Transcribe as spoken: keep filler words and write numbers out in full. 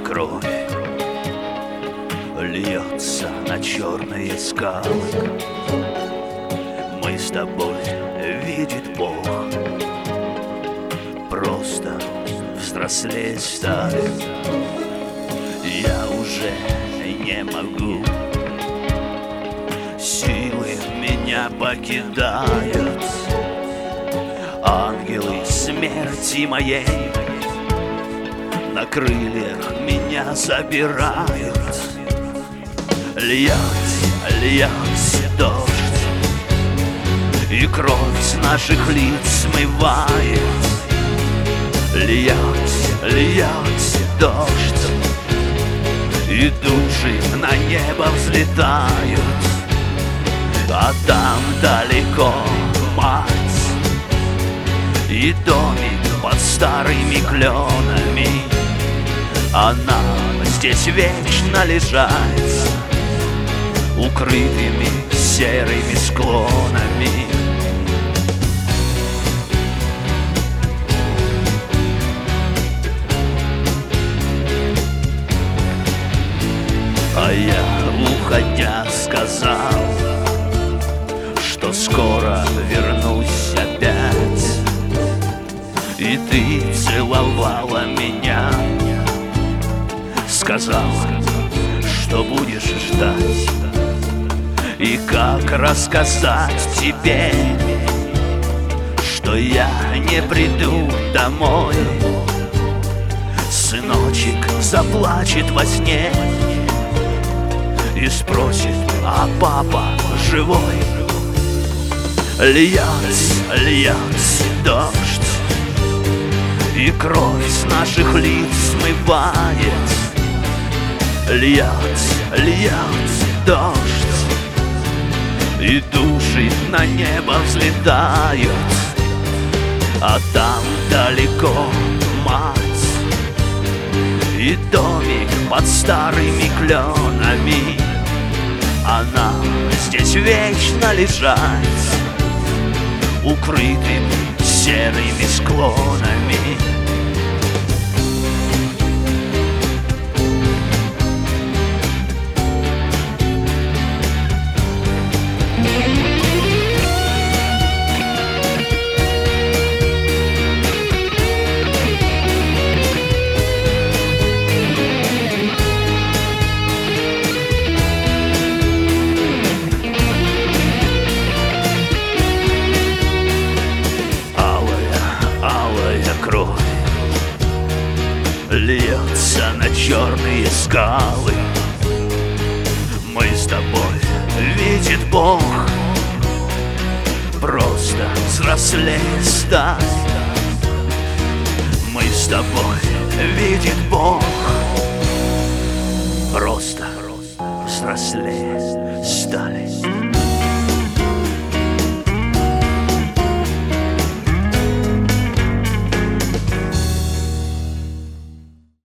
кровь льется на черные скалы. Мы с тобой, видит Бог, просто взрослее стали. Я уже не могу, силы меня покидают. Ангелы смерти моей на крыльях меня забирают. Льется, льется дождь, и кровь с наших лиц смывает. Льется, льется дождь, и души на небо взлетают. А там далеко мать и домик под старыми кленами. Она здесь вечно лежать, укрытыми серыми склонами. А я, уходя, сказал, что скоро вернусь опять. И ты целовала меня, сказала, что будешь ждать. И как рассказать тебе, что я не приду домой? Сыночек заплачет во сне и спросит: а папа живой? Льется, льется дождь, и кровь с наших лиц смывает. Льется, льется дождь, и души на небо взлетают. А там далеко мать и домик под старыми кленами. Она здесь вечно лежать, укрытыми серыми склонами. Кровь льется на черные скалы. Мы с тобой, видит Бог, просто взрослее стали. Мы с тобой, видит Бог, просто взрослее стали.